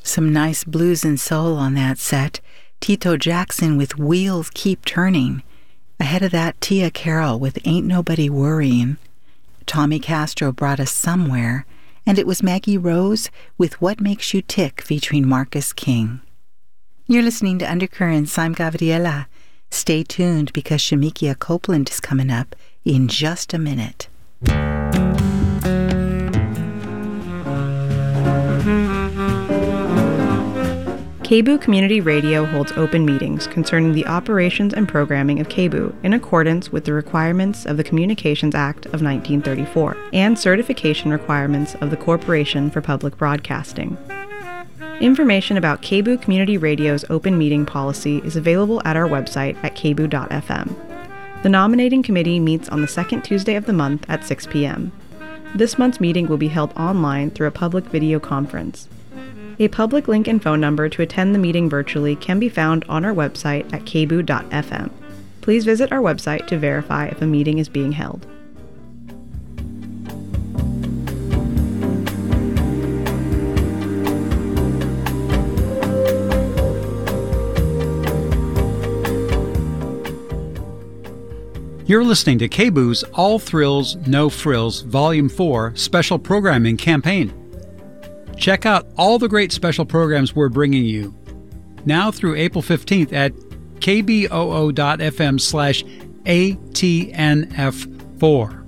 Some nice blues and soul on that set. Tito Jackson with Wheels Keep Turning. Ahead of that, Tia Carroll with Ain't Nobody Worrying. Tommy Castro brought us Somewhere, and it was Maggie Rose with What Makes You Tick featuring Marcus King. You're listening to Undercurrents. I'm Gabriela. Stay tuned because Shamikia Copeland is coming up in just a minute. KBOO Community Radio holds open meetings concerning the operations and programming of KBOO in accordance with the requirements of the Communications Act of 1934 and certification requirements of the Corporation for Public Broadcasting. Information about KBOO Community Radio's open meeting policy is available at our website at kboo.fm. The nominating committee meets on the second Tuesday of the month at 6 p.m. This month's meeting will be held online through a public video conference. A public link and phone number to attend the meeting virtually can be found on our website at kboo.fm. Please visit our website to verify if a meeting is being held. You're listening to KBOO's All Thrills, No Frills Volume 4 Special Programming Campaign. Check out all the great special programs we're bringing you now through April 15th at kboo.fm/ATNF4.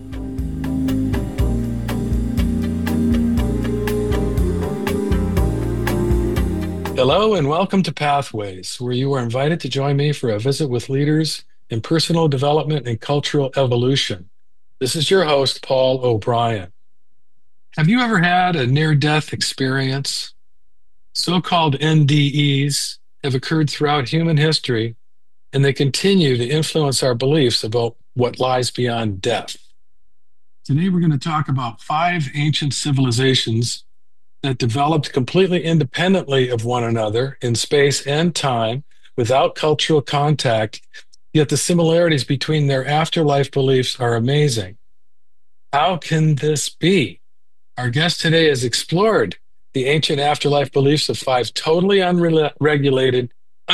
Hello and welcome to Pathways, where you are invited to join me for a visit with leaders in personal development and cultural evolution. This is your host, Paul O'Brien. Have you ever had a near-death experience? So-called NDEs have occurred throughout human history, and they continue to influence our beliefs about what lies beyond death. Today we're going to talk about 5 ancient civilizations that developed completely independently of one another in space and time without cultural contact, yet the similarities between their afterlife beliefs are amazing. How can this be? Our guest today has explored the ancient afterlife beliefs of 5 totally unrelated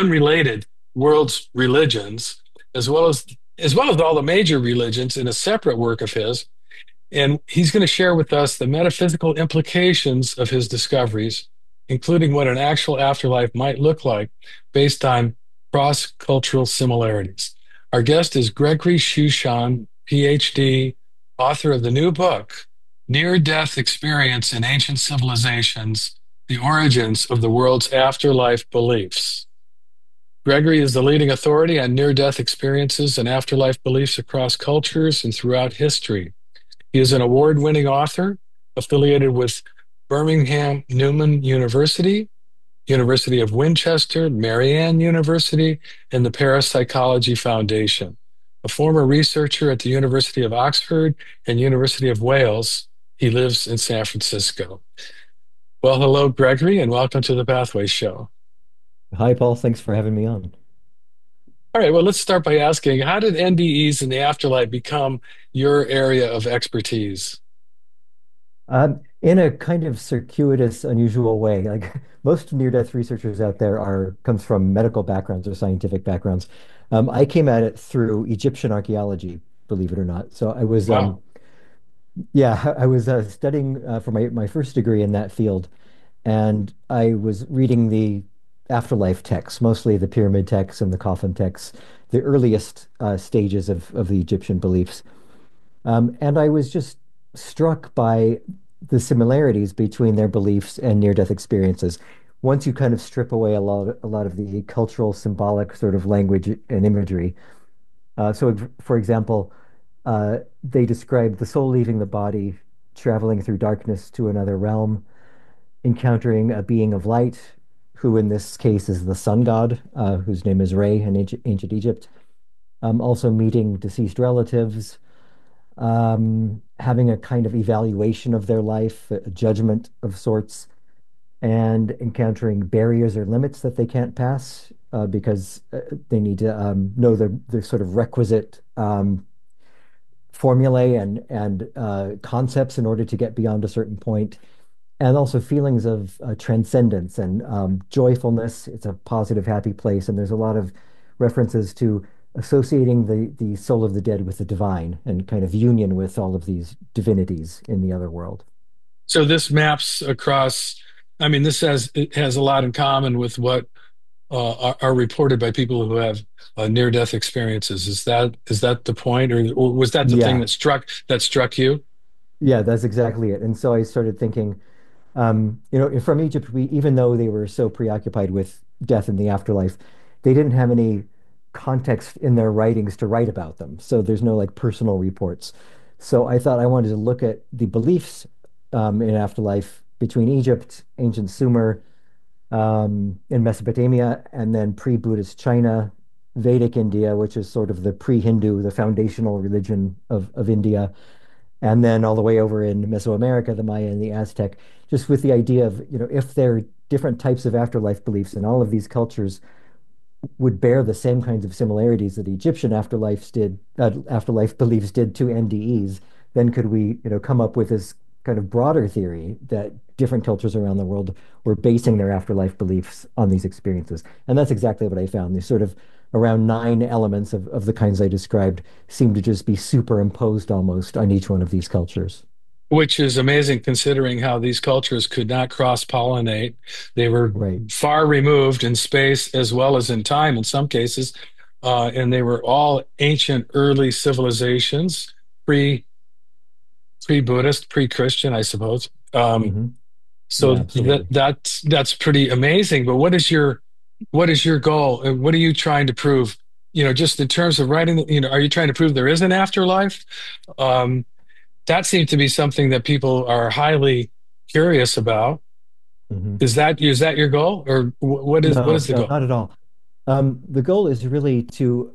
world's religions, as well as all the major religions in a separate work of his. And he's going to share with us the metaphysical implications of his discoveries, including what an actual afterlife might look like based on cross-cultural similarities. Our guest is Gregory Shushan, PhD, author of the new book, Near-Death Experience in Ancient Civilizations, The Origins of the World's Afterlife Beliefs. Gregory is the leading authority on near-death experiences and afterlife beliefs across cultures and throughout history. He is an award-winning author affiliated with Birmingham Newman University, University of Winchester, Marianne University, and the Parapsychology Foundation. A former researcher at the University of Oxford and University of Wales, he lives in San Francisco. Well, hello, Gregory, and welcome to the Pathways Show. Hi, Paul. Thanks for having me on. All right, well, let's start by asking, how did NDEs in the afterlife become your area of expertise? In a kind of circuitous, unusual way. Like most near-death researchers out there comes from medical backgrounds or scientific backgrounds. I came at it through Egyptian archaeology, believe it or not. So I was, Wow. I was studying for my first degree in that field, and I was reading the afterlife texts, mostly the pyramid texts and the coffin texts, the earliest stages of the Egyptian beliefs. And I was just struck by the similarities between their beliefs and near-death experiences. Once you kind of strip away a lot of the cultural, symbolic sort of language and imagery. So, for example, they describe the soul leaving the body, traveling through darkness to another realm, encountering a being of light, who in this case is the sun god, whose name is Re in ancient Egypt. Also meeting deceased relatives, having a kind of evaluation of their life, a judgment of sorts, and encountering barriers or limits that they can't pass because they need to know their sort of requisite formulae and concepts in order to get beyond a certain point. and also feelings of transcendence and joyfulness. It's a positive, happy place, and there's a lot of references to associating the soul of the dead with the divine and kind of union with all of these divinities in the other world. So this maps across, I mean, it has a lot in common with what are reported by people who have near-death experiences. Is that the point, or was that the thing Yeah, that struck you? yeah, that's exactly it. And so I started thinking, from Egypt, we even though they were so preoccupied with death and the afterlife, they didn't have any context in their writings to write about them. So there's no like personal reports. So I thought I wanted to look at the beliefs in afterlife between Egypt, ancient Sumer, in Mesopotamia, and then pre-Buddhist China, Vedic India, which is sort of the pre-Hindu, the foundational religion of India, and then all the way over in Mesoamerica, the Maya and the Aztec, just with the idea of, if there are different types of afterlife beliefs in all of these cultures would bear the same kinds of similarities that Egyptian afterlife beliefs did to NDEs, then could we, come up with this kind of broader theory that different cultures around the world were basing their afterlife beliefs on these experiences. And that's exactly what I found. These sort of around nine elements of the kinds I described seem to just be superimposed almost on each one of these cultures. Which is amazing considering how these cultures could not cross-pollinate. They were Right. far removed in space as well as in time in some cases, and they were all ancient early civilizations, pre pre-Buddhist, pre-Christian, I suppose. Hmm. So Yeah, absolutely. that's pretty amazing. But what is your goal? And what are you trying to prove? Just in terms of writing, are you trying to prove there is an afterlife? Um, that seemed to be something that people are highly curious about. Hmm. Is that your goal, or what is No, the no, goal? not at all. The goal is really to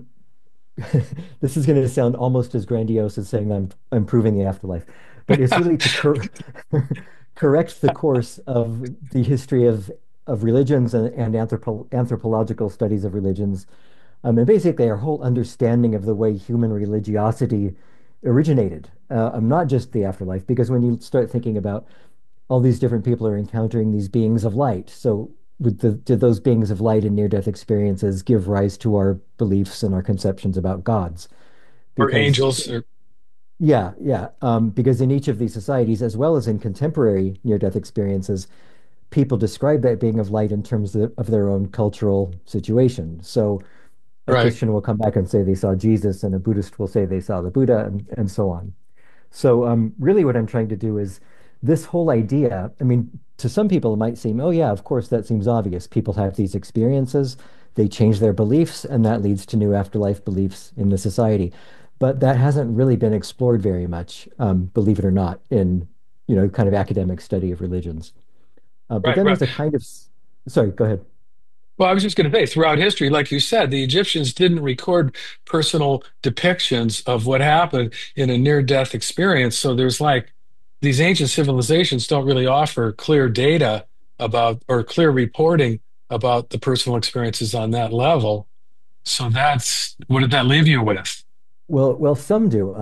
this is going to sound almost as grandiose as saying I'm proving the afterlife, but it's really to correct the course of the history of religions and anthropological studies of religions, and basically our whole understanding of the way human religiosity originated. Not just the afterlife, because when you start thinking about all these different people are encountering these beings of light. So did those beings of light and near-death experiences give rise to our beliefs and our conceptions about gods? Or Because angels? Or yeah, yeah, because in each of these societies, as well as in contemporary near-death experiences, people describe that being of light in terms of their own cultural situation. So a right, Christian will come back and say they saw Jesus, and a Buddhist will say they saw the Buddha, and so on. So, really, what I'm trying to do is this whole idea. I mean, to some people, it might seem, oh, yeah, of course, that seems obvious. People have these experiences, they change their beliefs, and that leads to new afterlife beliefs in the society. But that hasn't really been explored very much, believe it or not, in kind of academic study of religions. But right, then right. there's a kind of, sorry, go ahead. Well, I was just going to say, throughout history, like you said, the Egyptians didn't record personal depictions of what happened in a near-death experience. So there's like these ancient civilizations don't really offer clear data about or clear reporting about the personal experiences on that level. So that's what did that leave you with? Well, some do.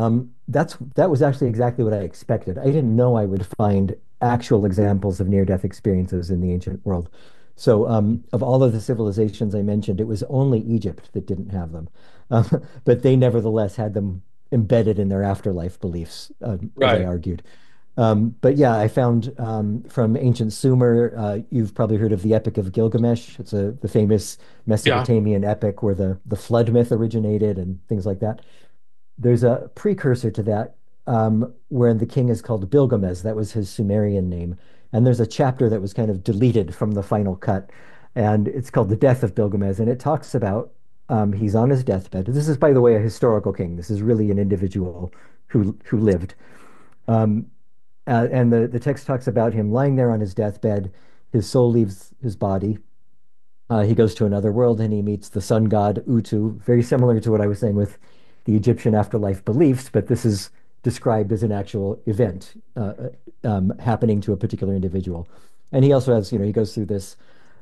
That was actually exactly what I expected. I didn't know I would find actual examples of near-death experiences in the ancient world. So, of all of the civilizations I mentioned, it was only Egypt that didn't have them, but they nevertheless had them embedded in their afterlife beliefs, as I Right. argued. But yeah, I found from ancient Sumer, you've probably heard of the Epic of Gilgamesh. It's the famous Yeah. Mesopotamian epic where the flood myth originated and things like that. There's a precursor to that, where the king is called Bilgamesh. That was his Sumerian name. And there's a chapter that was kind of deleted from the final cut, and it's called The Death of Bilgamesh. And it talks about he's on his deathbed. This is, by the way, a historical king. This is really an individual who lived. Um, and the text talks about him lying there on his deathbed. His soul leaves his body. He goes to another world and he meets the sun god Utu, very similar to what I was saying with the Egyptian afterlife beliefs, but this is described as an actual event happening to a particular individual. And he also has, he goes through this.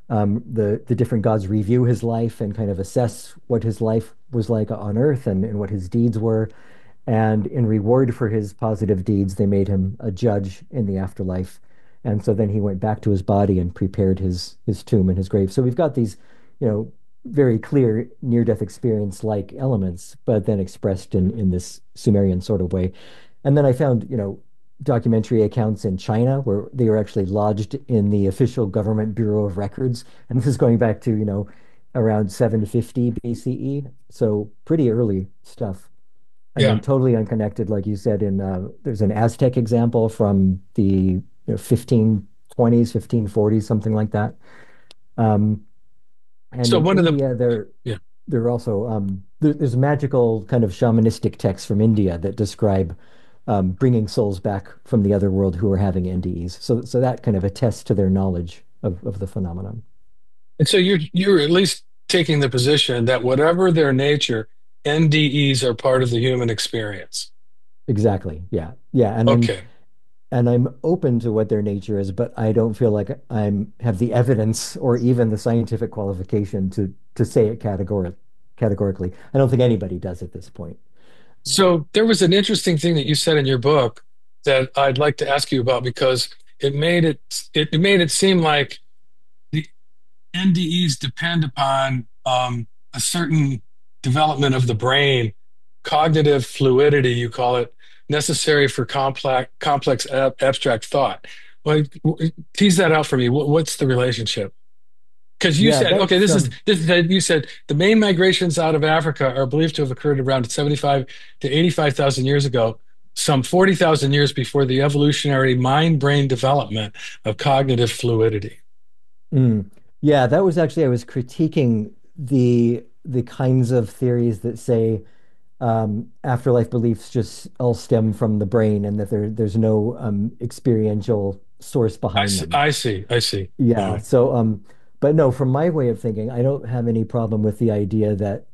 The different gods review his life and kind of assess what his life was like on Earth and what his deeds were. And in reward for his positive deeds, they made him a judge in the afterlife. And so then he went back to his body and prepared his tomb and his grave. So we've got these, you know, very clear near-death experience like elements, but then expressed in this Sumerian sort of way. And then I found, documentary accounts in China where they were actually lodged in the official government Bureau of Records. And this is going back to, around 750 BCE. So pretty early stuff. And then Yeah. totally unconnected, like you said, there's an Aztec example from the 1520s, 1540s, something like that. Um, and So in one of the India, yeah. there are also there's magical kind of shamanistic texts from India that describe bringing souls back from the other world who are having NDEs. So that kind of attests to their knowledge of the phenomenon. And so you're at least taking the position that whatever their nature, NDEs are part of the human experience. Exactly. Yeah. Yeah. And Okay. I'm open to what their nature is, but I don't feel like I'm have the evidence or even the scientific qualification to say it categorically. I don't think anybody does at this point. So there was an interesting thing that you said in your book that I'd like to ask you about because it made it seem like the NDEs depend upon a certain development of the brain, cognitive fluidity, you call it, necessary for complex abstract thought. Well, tease that out for me. What's the relationship? Because you Yeah, said, okay, that's this is you said the main migrations out of Africa are believed to have occurred around 75 to 85,000 years ago, some 40,000 years before the evolutionary mind-brain development of cognitive fluidity. mm, yeah, that was actually I was critiquing the kinds of theories that say afterlife beliefs just all stem from the brain and that there's no experiential source behind them. I see. Yeah. Uh, So, but no, from my way of thinking, I don't have any problem with the idea that,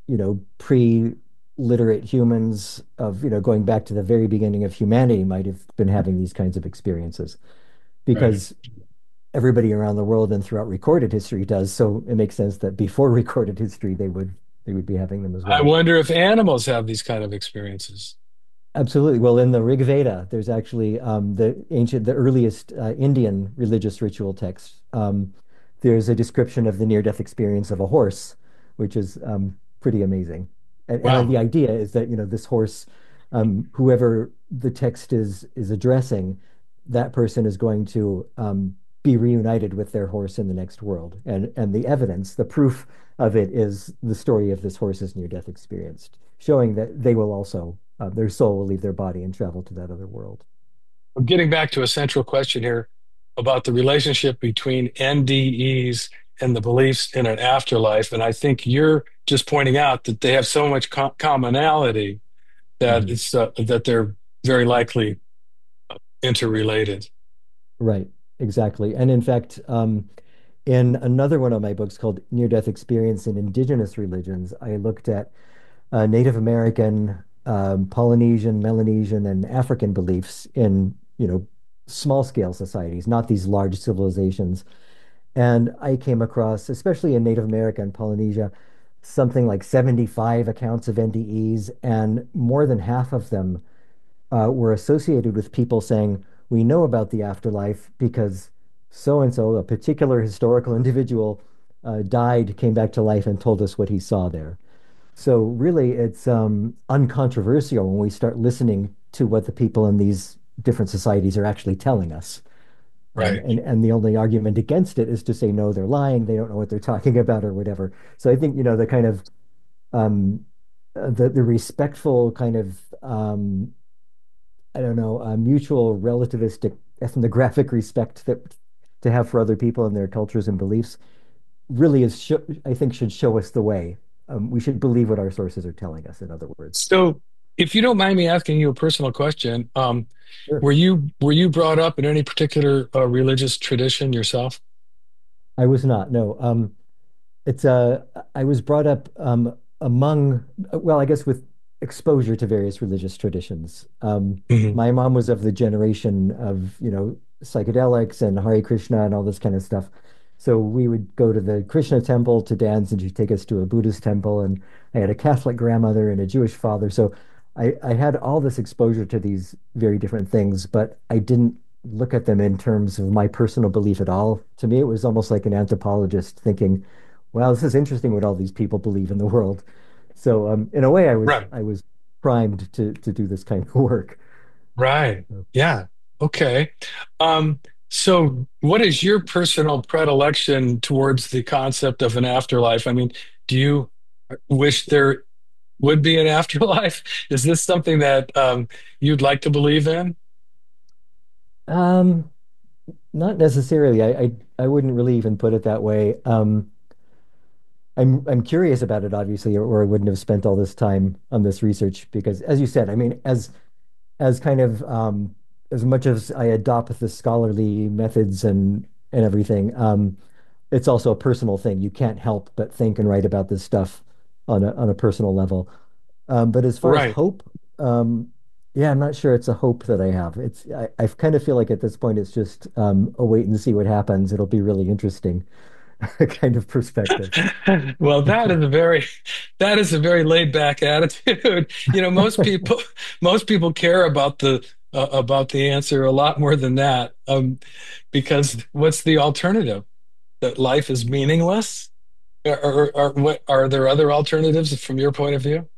pre-literate humans of, going back to the very beginning of humanity might have been having these kinds of experiences right. because everybody around the world and throughout recorded history does. So it makes sense that before recorded history, they would be having them as I well. wonder if animals have these kind of experiences. Absolutely. Well, in the Rig Veda, there's actually the earliest Indian religious ritual text. There's a description of the near-death experience of a horse, which is pretty amazing. And the Wow. idea is that, this horse, whoever the text is addressing, that person is going to be reunited with their horse in the next world. And the evidence, the proof of it is the story of this horse's near-death experience, showing that they will also their soul will leave their body and travel to that other world. I'm getting back to a central question here about the relationship between NDEs and the beliefs in an afterlife. And I think you're just pointing out that they have so much commonality that Mhm. that they're very likely interrelated. Right, exactly. And in fact, in another one of my books called Near Death Experience in Indigenous Religions, I looked at Native American, Polynesian, Melanesian, and African beliefs in, small scale societies, not these large civilizations. And I came across, especially in Native America and Polynesia, something like 75 accounts of NDEs, and more than half of them were associated with people saying, we know about the afterlife because so and so, a particular historical individual, died, came back to life, and told us what he saw there. So really, it's uncontroversial when we start listening to what the people in these different societies are actually telling us. Right. And the only argument against it is to say, no, they're lying, they don't know what they're talking about or whatever. So I think, the kind of the respectful kind of I don't know, mutual relativistic ethnographic respect that to have for other people and their cultures and beliefs really I think should show us the way. We should believe what our sources are telling us, in other words. So, if you don't mind me asking you a personal question, Sure. were you brought up in any particular religious tradition yourself? I was not, no. It's I was brought up among, well, I guess with exposure to various religious traditions. Hmm. My mom was of the generation of, psychedelics and Hare Krishna and all this kind of stuff. So we would go to the Krishna temple to dance, and she'd take us to a Buddhist temple. And I had a Catholic grandmother and a Jewish father. So I had all this exposure to these very different things, but I didn't look at them in terms of my personal belief at all. To me, it was almost like an anthropologist thinking, "Wow, this is interesting what all these people believe in the world." So, in a way, Right. I was primed to do this kind of work. Right. Yeah. Okay. Um, so what is your personal predilection towards the concept of an afterlife? I mean, do you wish there would be an afterlife? Is this something that you'd like to believe in? Um, Not necessarily. I wouldn't really even put it that way. I'm curious about it, obviously, or I wouldn't have spent all this time on this research because, as you said, I mean, as kind of as much as I adopt the scholarly methods and everything, it's also a personal thing. You can't help but think and write about this stuff on a personal level. But as far as Right. hope, yeah, I'm not sure it's a hope that I have. I kind of feel like at this point it's just a wait and see what happens. It'll be really interesting kind of perspective. Well, that is a very laid back attitude. You know, most people care about the answer a lot more than that. Because what's the alternative? That life is meaningless? Or what are there other alternatives from your point of view?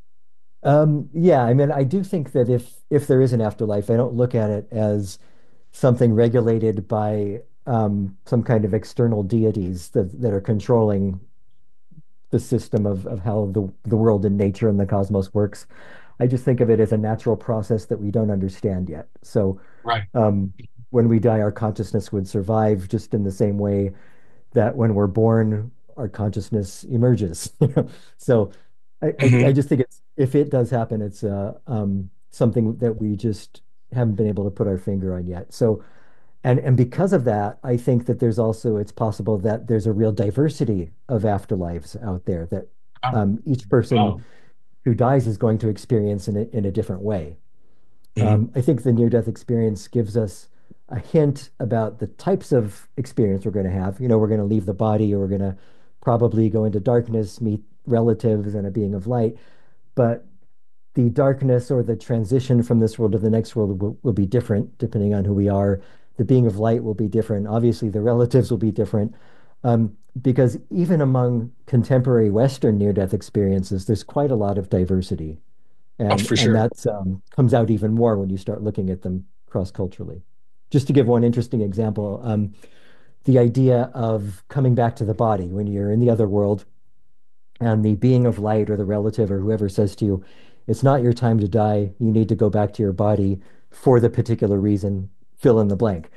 Yeah, I mean, I do think that if there is an afterlife, I don't look at it as something regulated by some kind of external deities that are controlling the system of how the world and nature and the cosmos works. I just think of it as a natural process that we don't understand yet. So Right. um, when we die, our consciousness would survive just in the same way that when we're born, our consciousness emerges. So I Hmm. just think it's if it does happen, it's something that we just haven't been able to put our finger on yet. So and because of that, I think that there's also it's possible that there's a real diversity of afterlives out there that Oh, each person wow. who dies is going to experience in a different way. Hmm. I think the near-death experience gives us a hint about the types of experience we're going to have. You know, we're going to leave the body, or we're going to probably go into darkness, meet relatives and a being of light. But the darkness or the transition from this world to the next world will be different depending on who we are. The being of light will be different. Obviously, the relatives will be different. Because even among contemporary Western near-death experiences, there's quite a lot of diversity. Oh, for And sure. that's comes out even more when you start looking at them cross-culturally. Just to give one interesting example, the idea of coming back to the body when you're in the other world and the being of light or the relative or whoever says to you, it's not your time to die. You need to go back to your body for the particular reason, fill in the blank.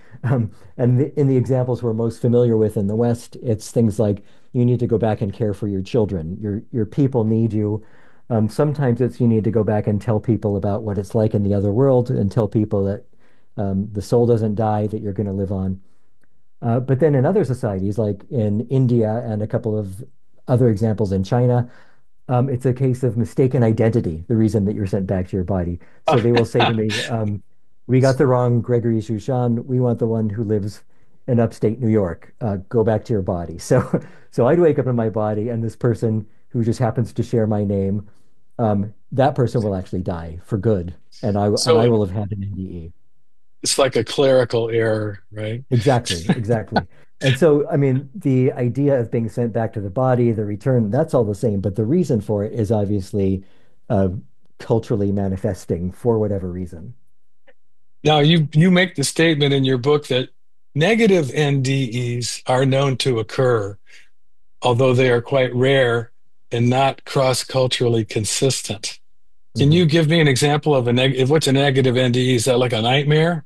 In the examples we're most familiar with in the West, it's things like you need to go back and care for your children. Your people need you. Sometimes it's you need to go back and tell people about what it's like in the other world and tell people that the soul doesn't die, that you're going to live on. But then in other societies, like in India and a couple of other examples in China, it's a case of mistaken identity, the reason that you're sent back to your body. So they will say to me, we got the wrong Gregory Shushan. We want the one who lives in upstate New York. Go back to your body. So I'd wake up in my body, and this person who just happens to share my name, that person will actually die for good, and I So will have had an NDE. it's like a clerical error, right? Exactly, exactly. And so, I mean, the idea of being sent back to the body, the return, that's all the same. But the reason for it is obviously uh, culturally manifesting for whatever reason. Now, you make the statement in your book that negative NDEs are known to occur, although they are quite rare and not cross-culturally consistent. Can Mhm. you give me an example of a negative? What's a negative NDE? Is that like a nightmare?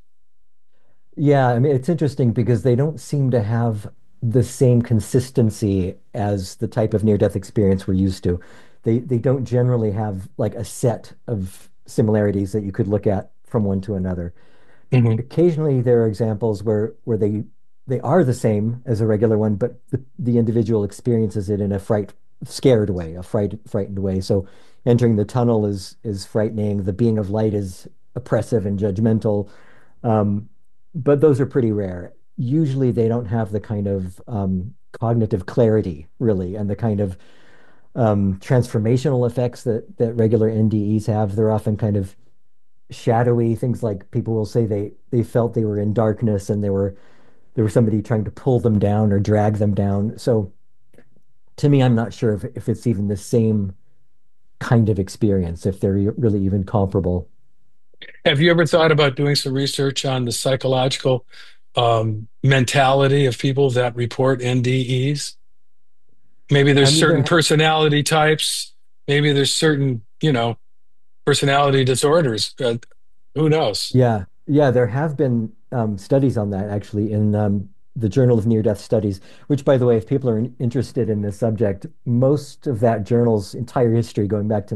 Yeah, I mean, it's interesting because they don't seem to have the same consistency as the type of near-death experience we're used to. They don't generally have like a set of similarities that you could look at from one to another. Hmm. Occasionally there are examples where they are the same as a regular one, but the individual experiences it in a scared way, frightened way. So entering the tunnel is frightening. The being of light is oppressive and judgmental. Um, but those are pretty rare. Usually they don't have the kind of cognitive clarity, really, and the kind of transformational effects that regular NDEs have. They're often kind of shadowy, things like people will say they felt they were in darkness and there was somebody trying to pull them down or drag them down. So to me, I'm not sure if it's even the same kind of experience, if they're really even comparable. Have you ever thought about doing some research on the psychological mentality of people that report NDEs? Maybe I there's mean, certain personality types. Maybe there's certain, personality disorders. Who knows? yeah, there have been studies on that actually in the Journal of Near-Death Studies, which, by the way, if people are interested in this subject, most of that journal's entire history, going back to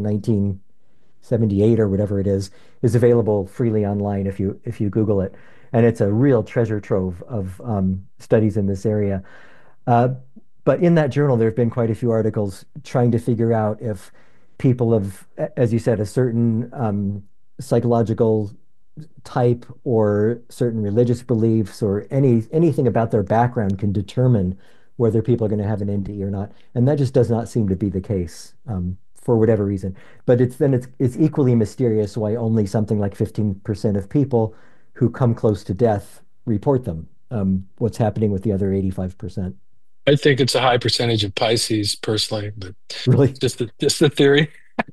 1978 or whatever it is available freely online if you Google it, and it's a real treasure trove of studies in this area. Uh, but in that journal, there have been quite a few articles trying to figure out if people of, as you said, a certain psychological type or certain religious beliefs or anything about their background can determine whether people are going to have an NDE or not. And that just does not seem to be the case for whatever reason. But it's equally mysterious why only something like 15% of people who come close to death report them. What's happening with the other 85%? I think it's a high percentage of Pisces personally, but Really? just the theory.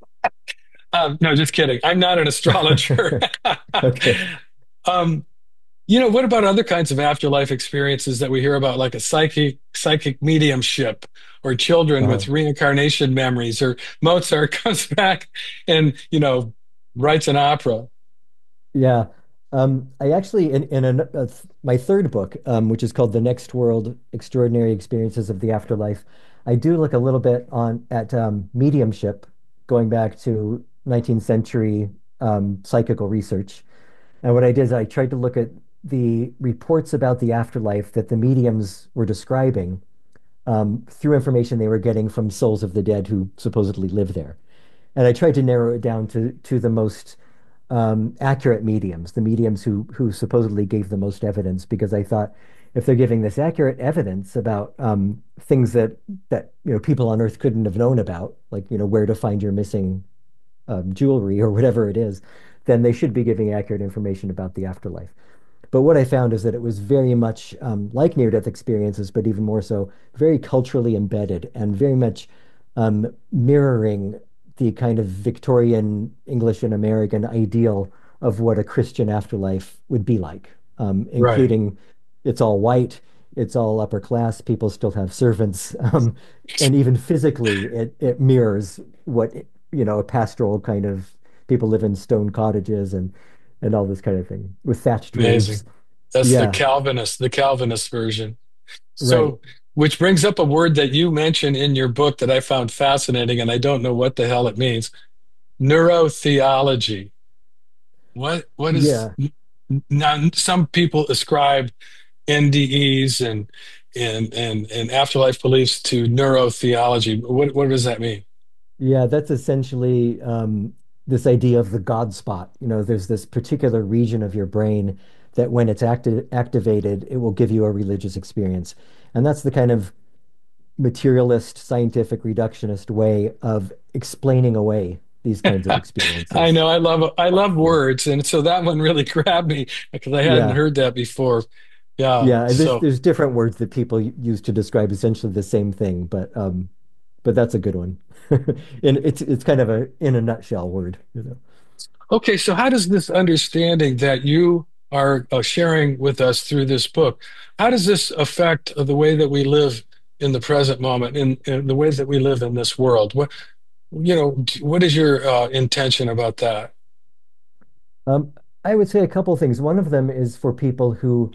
No, just kidding. I'm not an astrologer. Okay. Um, what about other kinds of afterlife experiences that we hear about, like a psychic mediumship, or children Uh, with reincarnation memories, or Mozart comes back and, writes an opera? Yeah. I actually, my third book, which is called The Next World: Extraordinary Experiences of the Afterlife, I do look a little bit on at mediumship, going back to 19th century psychical research. And what I did is I tried to look at the reports about the afterlife that the mediums were describing through information they were getting from souls of the dead who supposedly live there. And I tried to narrow it down to the most accurate mediums, the mediums who supposedly gave the most evidence, because I thought if they're giving this accurate evidence about things that people on Earth couldn't have known about, like where to find your missing jewelry or whatever it is, then they should be giving accurate information about the afterlife. But what I found is that it was very much like near-death experiences, but even more so, very culturally embedded and very much mirroring the kind of Victorian English and American ideal of what a Christian afterlife would be like, Right. including it's all white, it's all upper class, people still have servants, and even physically, it mirrors what a pastoral kind of people live in stone cottages and all this kind of thing with thatched roofs. Amazing. That's the Yeah, Calvinist version. right. So, which brings up a word that you mentioned in your book that I found fascinating, and I don't know what the hell it means. Neurotheology. What is Yeah. now? Some people ascribe NDEs and afterlife beliefs to neurotheology. What does that mean? Yeah, that's essentially this idea of the God spot. There's this particular region of your brain that when it's activated, it will give you a religious experience. And that's the kind of materialist, scientific, reductionist way of explaining away these kinds of I experiences. know I love words, and so that one really grabbed me because I hadn't Yeah. heard that before. Yeah. Yeah, and So there's different words that people use to describe essentially the same thing, but that's a good one. And it's kind of a in a nutshell word. okay, so how does this understanding that you are sharing with us through this book, how does this affect the way that we live in the present moment, in the ways that we live in this world? What is your intention about that? Um, I would say a couple of things. One of them is for people who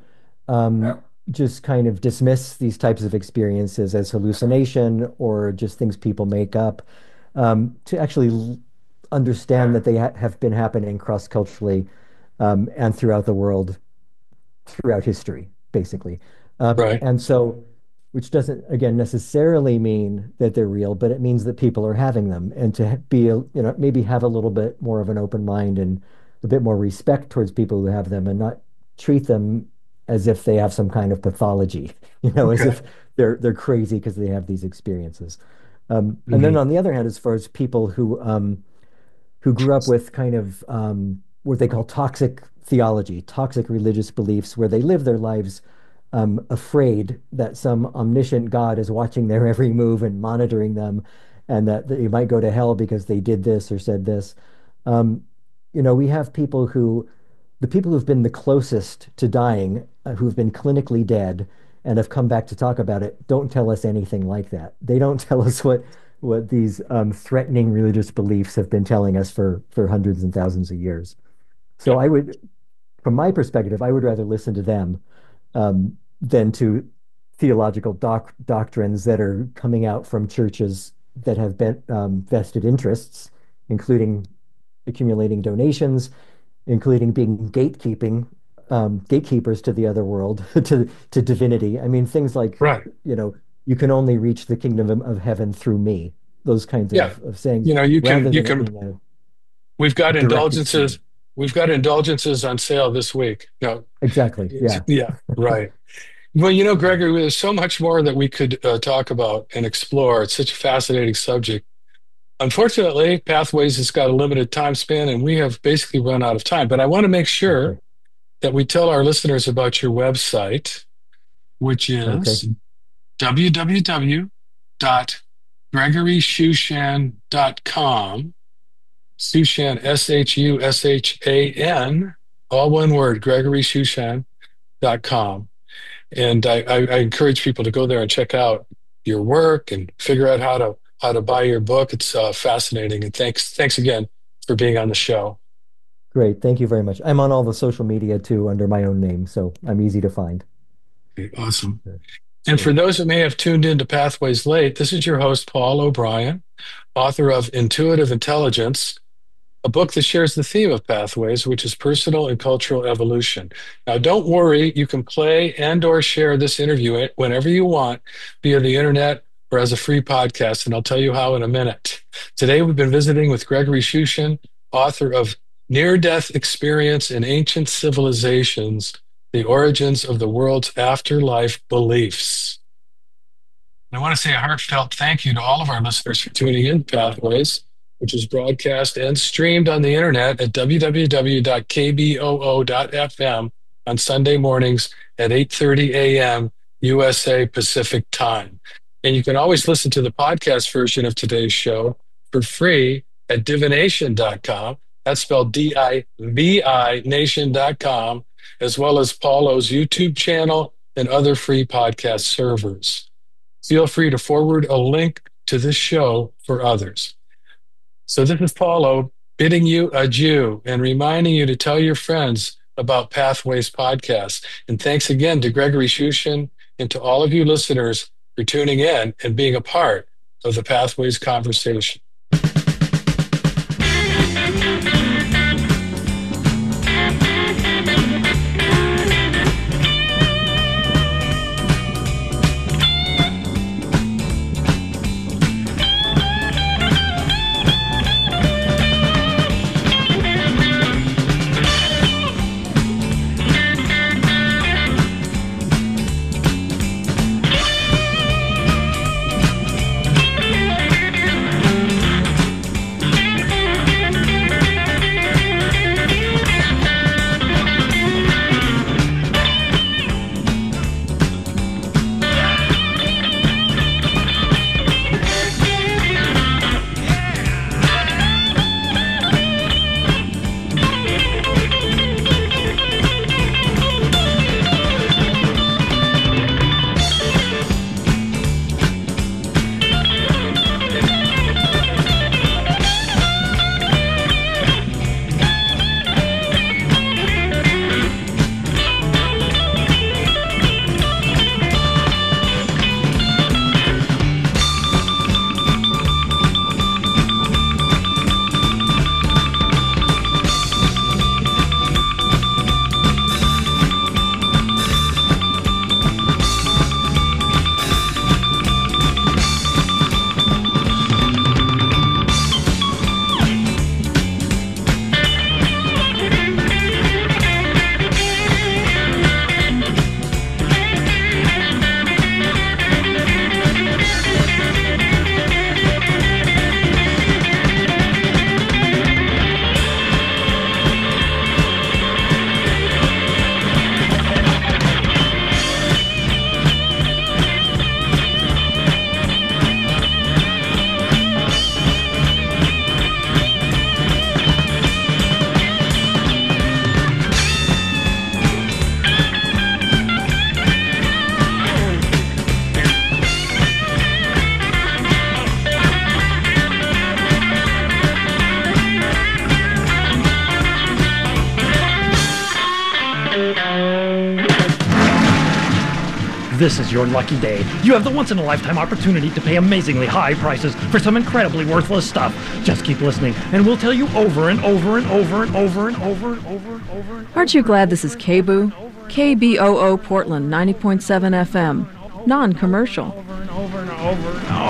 just kind of dismiss these types of experiences as hallucination or just things people make up, to actually understand that they have been happening cross-culturally and throughout the world throughout history, basically. Right. And so, which doesn't, again, necessarily mean that they're real, but it means that people are having them and to be, maybe have a little bit more of an open mind and a bit more respect towards people who have them and not treat them as if they have some kind of pathology, as Okay. if they're crazy because they have these experiences. And then Mhm. on the other hand, as far as people who grew up with kind of what they call toxic theology, toxic religious beliefs, where they live their lives afraid that some omniscient God is watching their every move and monitoring them, and that they might go to hell because they did this or said this. Um, we have the people who've been the closest to dying, who've been clinically dead and have come back to talk about it, don't tell us anything like that. They don't tell us what these threatening religious beliefs have been telling us for hundreds and thousands of years. So from my perspective, I would rather listen to them than to theological doctrines that are coming out from churches that have been vested interests, including accumulating donations, including being gatekeepers to the other world, to divinity. I mean, things like, Right. You can only reach the kingdom of heaven through me. Those kinds of sayings. We've got directed indulgences. We've got indulgences on sale this week. No, Exactly. Yeah. yeah, right. Well, Gregory, there's so much more that we could talk about and explore. It's such a fascinating subject. Unfortunately, Pathways has got a limited time span, and we have basically run out of time. But I want to make sure Okay. that we tell our listeners about your website, which Okay. is www.gregoryshushan.com. Shushan, Shushan, all one word, gregoryshushan.com. And I encourage people to go there and check out your work and figure out how to buy your book. It's fascinating. And thanks again for being on the show. Great. Thank you very much. I'm on all the social media too under my own name, so I'm easy to find. Okay, awesome. Sure. And for those who may have tuned into Pathways late, this is your host, Paul O'Brien, author of Intuitive Intelligence, a book that shares the theme of Pathways, which is personal and cultural evolution. Now, don't worry, you can play and or share this interview whenever you want via the internet or as a free podcast, and I'll tell you how in a minute. Today, we've been visiting with Gregory Shushan, author of Near-Death Experience in Ancient Civilizations, The Origins of the World's Afterlife Beliefs. And I want to say a heartfelt thank you to all of our listeners for tuning in to Pathways, which is broadcast and streamed on the internet at www.kboo.fm on Sunday mornings at 8:30 a.m. USA Pacific Time. And you can always listen to the podcast version of today's show for free at divination.com. That's spelled D-I-V-I nation.com, as well as Paulo's YouTube channel and other free podcast servers. Feel free to forward a link to this show for others. So this is Paulo bidding you adieu and reminding you to tell your friends about Pathways Podcast. And thanks again to Gregory Shushan and to all of you listeners for tuning in and being a part of the Pathways conversation. this is your lucky day. You have the once-in-a-lifetime opportunity to pay amazingly high prices for some incredibly worthless stuff. Just keep listening, and we'll tell you over and over and over and over and over and over and over and over. Aren't you glad this is KBOO? KBOO Portland, 90.7 FM. Non-commercial. Over and over and over and over.